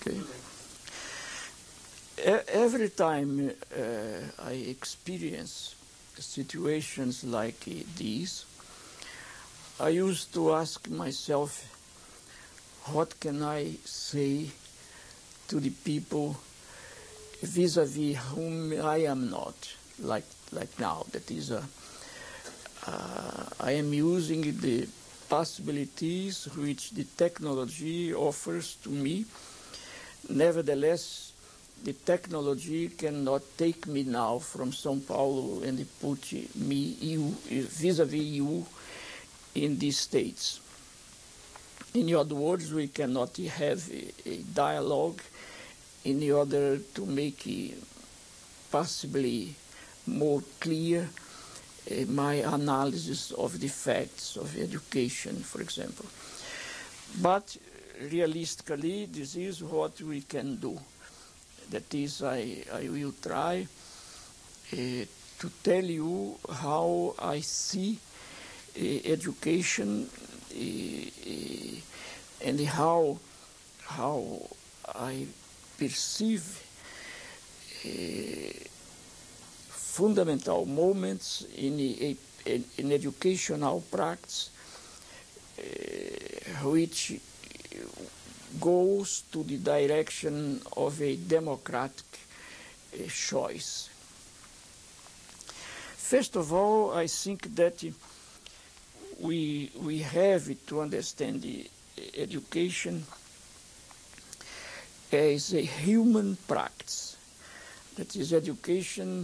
Okay. Every time I experience situations like these, I used to ask myself, what can I say to the people vis-a-vis whom I am not, like now. That is, I am using the possibilities which the technology offers to me. Nevertheless, the technology cannot take me now from São Paulo and put me, vis-a-vis you, in these states. In other words, we cannot have a dialogue in order to make possibly more clear my analysis of the facts of education, for example. But realistically, this is what we can do. That is, I will try to tell you how I see education and how I perceive fundamental moments in educational practice which goes to the direction of a democratic choice. First of all, I think that we have to understand the education as a human practice. That is, education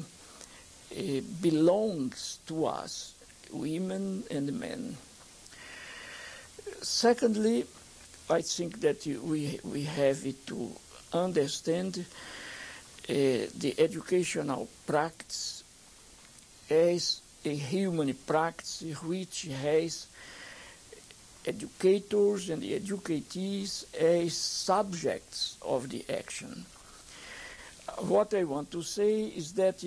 belongs to us, women and men. Secondly, I think that we have to understand the educational practice as a human practice which has educators and the educatees as subjects of the action. What I want to say is that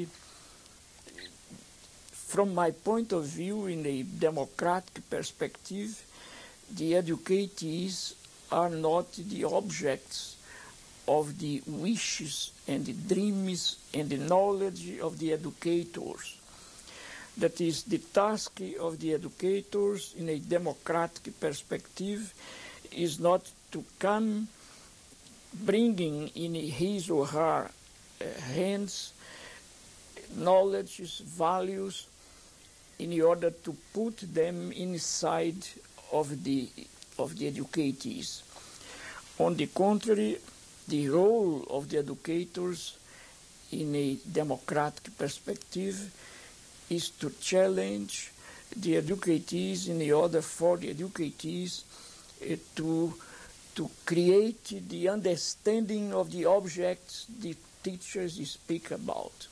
from my point of view, in a democratic perspective, the educatees are not the objects of the wishes and the dreams and the knowledge of the educators. That is, the task of the educators in a democratic perspective is not to come bringing in his or her hands knowledge, values, in order to put them inside of the educatees. On the contrary, the role of the educators in a democratic perspective is to challenge the educatees in order for the educatees to create the understanding of the objects the teachers speak about.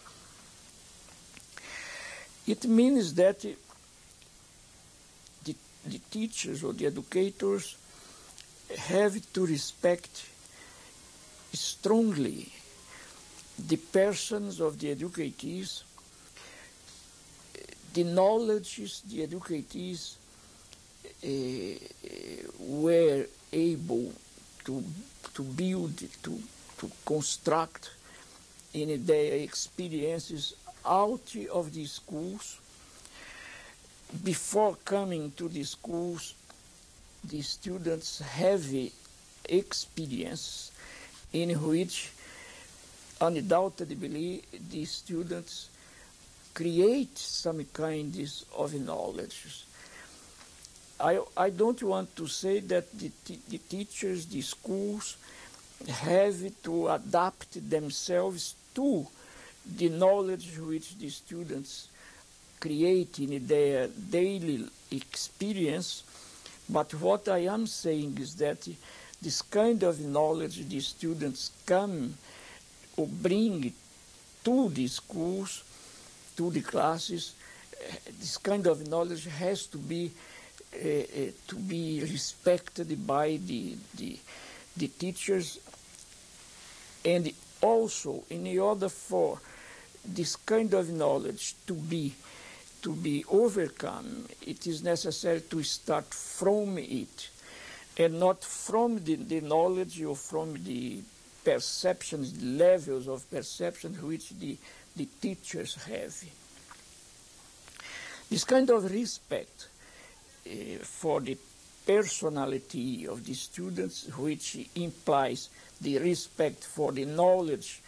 It means that the teachers or the educators have to respect strongly the persons of the educatees, the knowledge the educatees were able to build, to construct in their experiences out of the schools. Before coming to the schools, the students have experience in which undoubtedly the students create some kind of knowledge. I don't want to say that the teachers, the schools, have to adapt themselves to the knowledge which the students create in their daily experience, but what I am saying is that this kind of knowledge the students come or bring to the schools, to the classes, this kind of knowledge has to be respected by the teachers, and also in order for this kind of knowledge to be overcome, it is necessary to start from it. and not from the knowledge or from the perceptions, the levels of perception which the teachers have. This kind of respect for the personality of the students, which implies the respect for the knowledge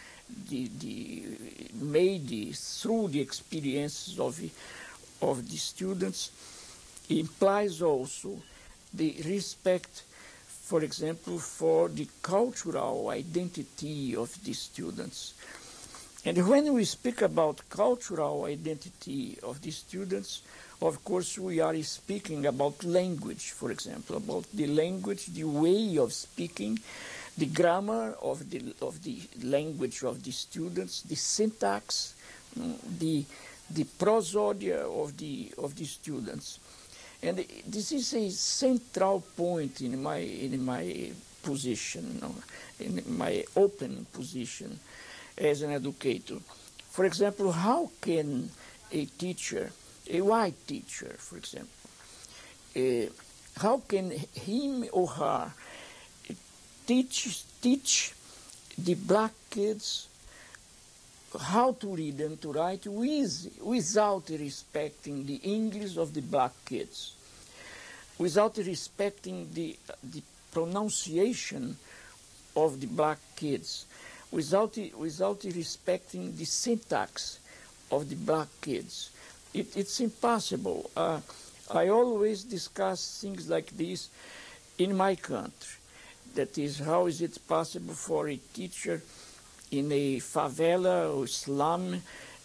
made through the experiences of the students, implies also the respect, for example, for the cultural identity of the students. And when we speak about cultural identity of the students, of course, we are speaking about language, for example, about the language, the way of speaking, the grammar of the language of the students, the syntax, the prosodia of the students. And this is a central point in my position, in my open position as an educator. For example, how can a teacher, a white teacher, for example, how can him or her teach the black kids how to read and to write without respecting the English of the black kids, without respecting the pronunciation of the black kids, without respecting the syntax of the black kids. It's impossible. I always discuss things like this in my country. That is, how is it possible for a teacher in a favela or slum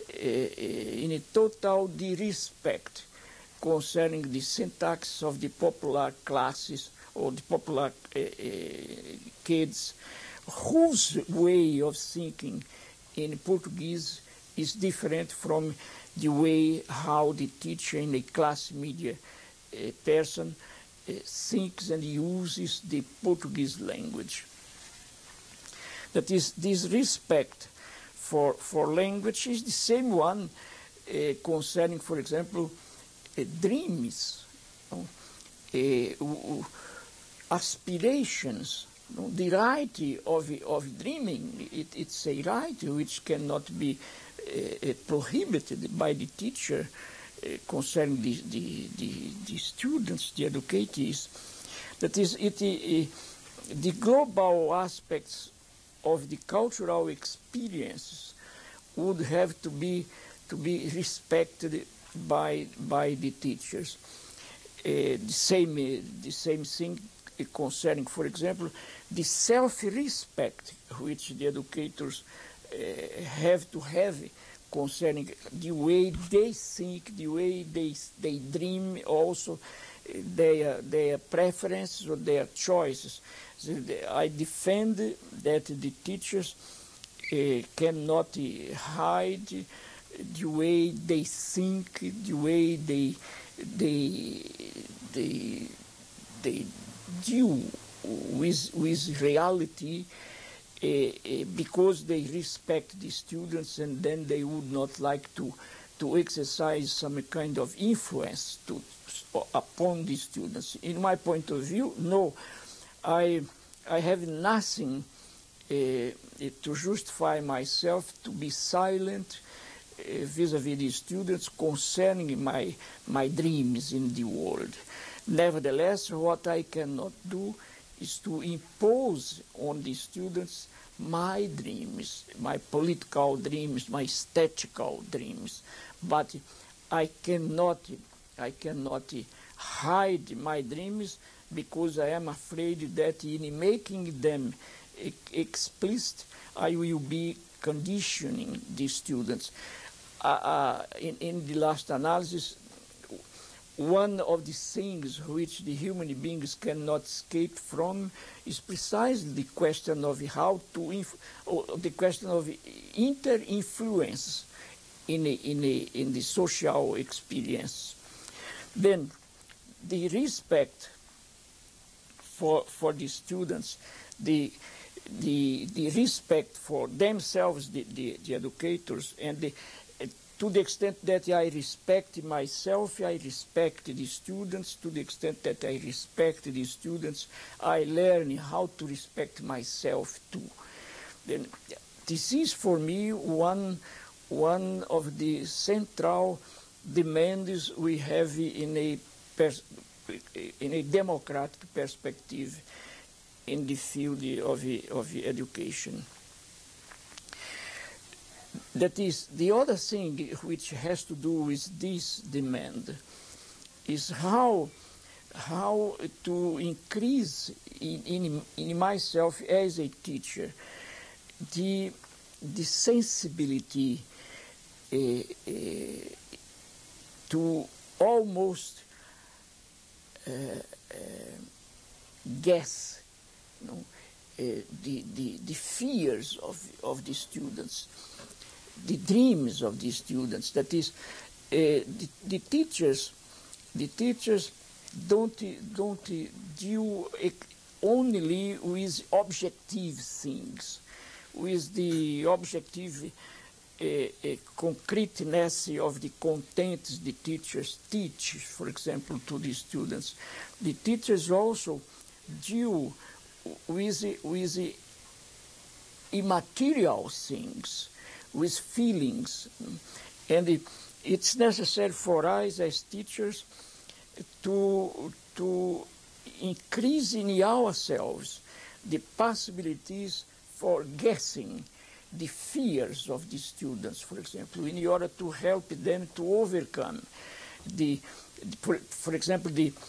in a total disrespect concerning the syntax of the popular classes or the popular kids, whose way of thinking in Portuguese is different from the way how the teacher in a class media person thinks and uses the Portuguese language. That is, this respect for language is the same one concerning, for example, dreams, aspirations. The right of dreaming, it's a right which cannot be prohibited by the teacher concerning the students, the educatees. That is, the global aspects of the cultural experiences would have to be respected by the teachers. The same thing concerning, for example, the self-respect which the educators have to have concerning the way they think, the way they dream, also their preferences or their choices. So I defend that the teachers cannot hide the way they think, the way they deal with reality, because they respect the students, and then they would not like to exercise some kind of influence upon the students. In my point of view, no. I have nothing to justify myself to be silent vis-à-vis the students concerning my dreams in the world. Nevertheless, what I cannot do is to impose on the students my dreams, my political dreams, my statistical dreams. But I cannot hide my dreams, because I am afraid that in making them explicit, I will be conditioning the students. In the last analysis, one of the things which the human beings cannot escape from is precisely the question of how to, the question of inter-influence in the social experience. Then the respect for the students, the respect for themselves, the educators, and to the extent that I respect myself, I respect the students. To the extent that I respect the students, I learn how to respect myself too. Then, this is for me one of the central demands we have in a democratic perspective in the field of education. That is, the other thing which has to do with this demand is how to increase in myself as a teacher the sensibility to almost guess, you know, the fears of the students, the dreams of the students. That is, the teachers don't deal only with objective things, with the objective concreteness of the contents the teachers teach, for example, to the students. The teachers also deal with the immaterial things, with feelings. And it's necessary for us as teachers to increase in ourselves the possibilities for guessing the fears of the students, for example, in order to help them to overcome for example,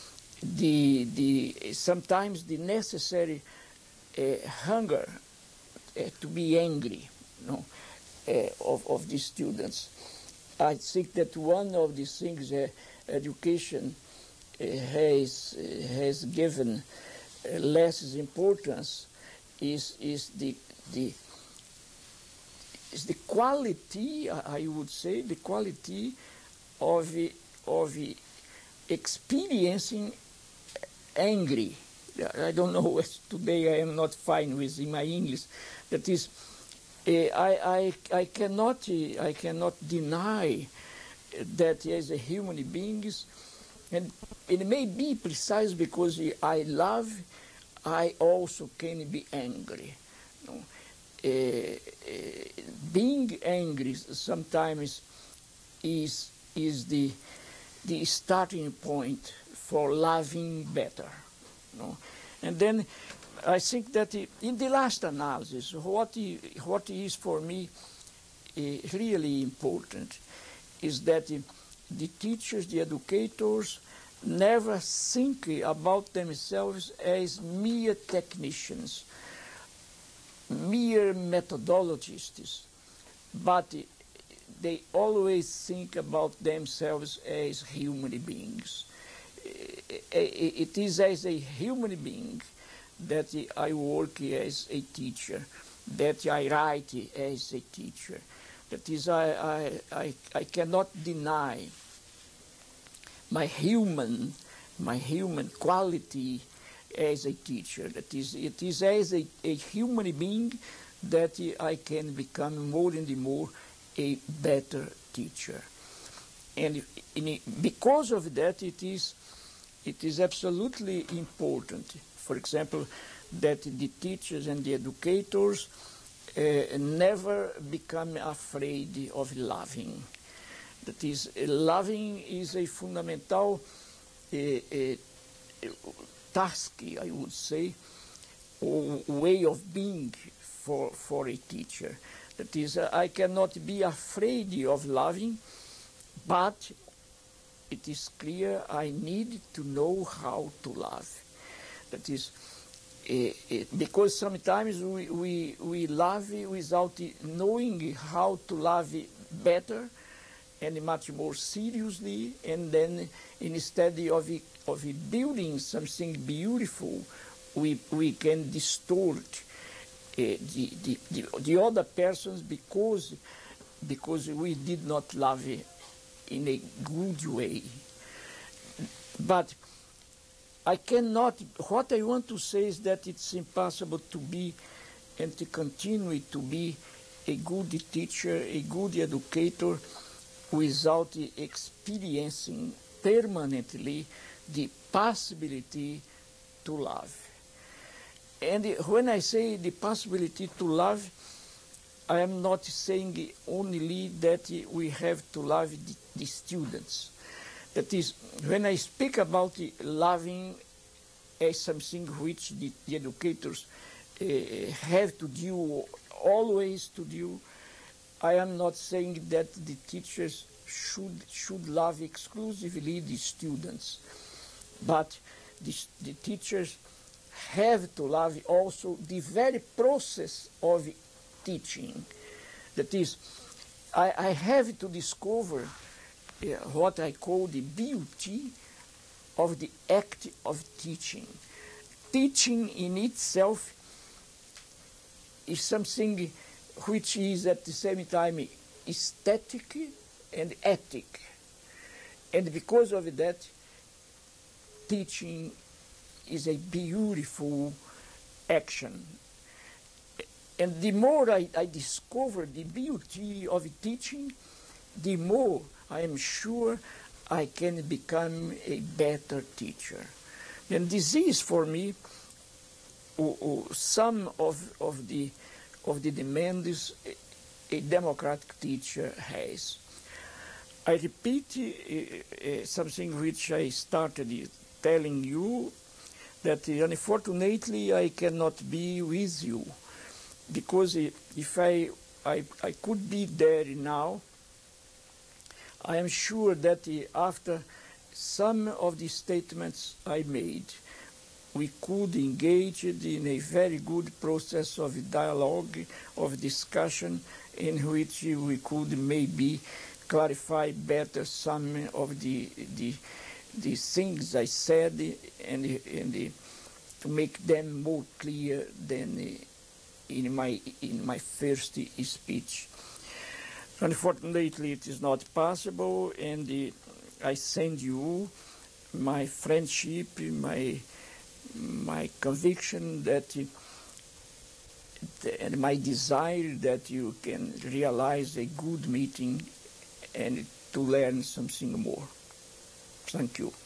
sometimes the necessary hunger to be angry, you know, of the students. I think that one of the things education has given less importance is the quality, I would say, the quality of experiencing angry. I don't know, today I am not fine with my English. That is, I cannot deny that as a human beings, and it may be precise because I love, I also can be angry. You know? Being angry sometimes is the starting point for loving better. You know? And then I think that in the last analysis, what is for me really important is that the teachers, the educators, never think about themselves as mere technicians, mere methodologists, but they always think about themselves as human beings. It is as a human being that I work as a teacher, that I write as a teacher. That is, I cannot deny my human quality as a teacher. That is, it is as a human being that I can become more and more a better teacher. And because of that, it is absolutely important, for example, that the teachers and the educators never become afraid of loving. That is, loving is a fundamental task, I would say, or way of being for a teacher. That is, I cannot be afraid of loving, but it is clear I need to know how to love. That is, because sometimes we love without knowing how to love better and much more seriously, and then instead of building something beautiful, we can distort the other persons because we did not love in a good way. But I cannot, what I want to say is that it's impossible to be and to continue to be a good teacher, a good educator, without experiencing permanently the possibility to love. And when I say the possibility to love, I am not saying only that we have to love the students. That is, when I speak about loving as something which the educators have to do, always to do, I am not saying that the teachers should love exclusively the students, but the teachers have to love also the very process of teaching. That is, I have to discover what I call the beauty of the act of teaching. Teaching in itself is something which is at the same time aesthetic and ethic. And because of that, teaching is a beautiful action. And the more I discover the beauty of teaching, the more I am sure I can become a better teacher. And this is for me some of the demands a democratic teacher has. I repeat something which I started telling you, that unfortunately I cannot be with you, because if I could be there now, I am sure that after some of the statements I made, we could engage in a very good process of dialogue, of discussion, in which we could maybe clarify better some of the things I said, and to make them more clear than in my first speech. Unfortunately, it is not possible, and I send you my friendship, my conviction that, and my desire that you can realize a good meeting and to learn something more. Thank you.